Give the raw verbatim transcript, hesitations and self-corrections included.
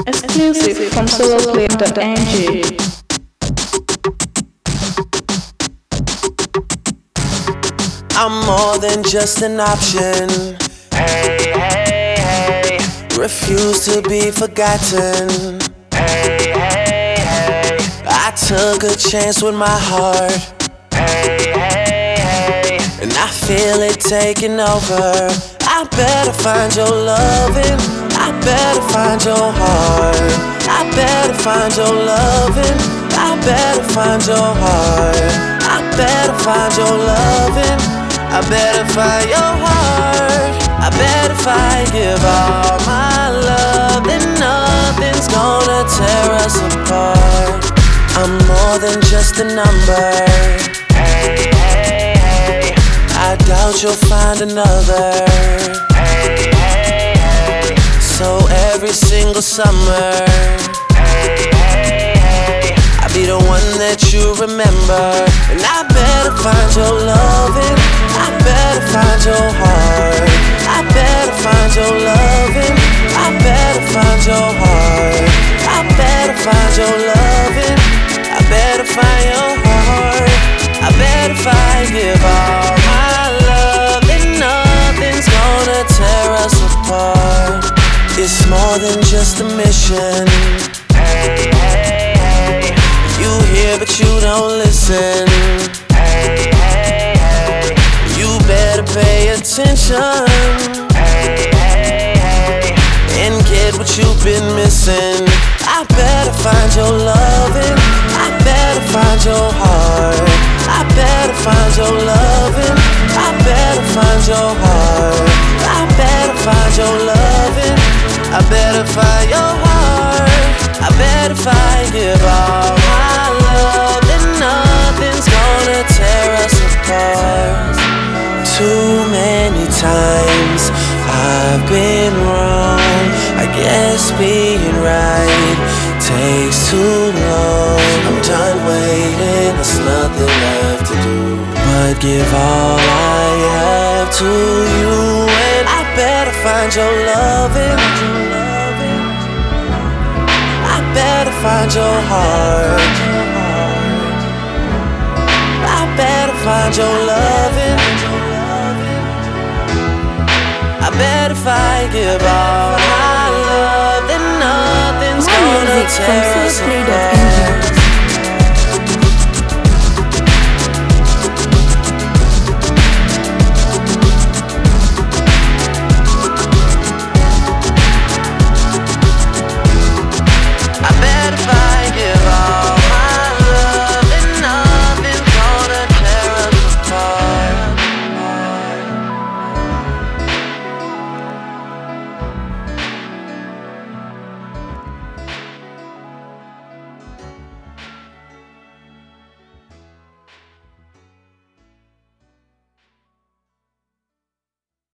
Exclusive from soloplay dot n g. I'm more than just an option. Hey, hey, hey. Refuse to be forgotten. Hey, hey, hey. I took a chance with my heart, Hey, hey, hey. and I feel it taking over. I better find your loving. I better find your heart. I better find your loving. I better find your heart. I better find your loving. I better find your heart. I better if I give all my love, then nothing's gonna tear us apart. I'm more than just a number. Hey, hey, hey. I doubt you'll find another. Hey, hey, hey. So every single summer, Hey, hey, hey. I'll be the one that you remember. And I better find your loving. I better find your heart. I better find your loving. I better find your heart. I better find your loving. I better find your heart. I better if I give all my love, then nothing's gonna tear us apart. It's more than just a mission. Hey, hey, hey. You hear but you don't listen. Hey, hey, hey. You better pay attention Hey, hey, hey. and get what you've been missing. I better find your loving. I better find your heart. I better find your loving. I better find your heart. I better find your loving. I better find your heart. I better if I give all my love, then nothing's gonna tear us apart. Too many times I've been wrong. I guess being right takes too long. I'm done waiting, there's nothing left to do but give all I have to you. And I better find your loving. I better find your heart. I better find your loving. I bet if I give all my love, then nothing's More gonna music from tear us soloplay dot n g. apart.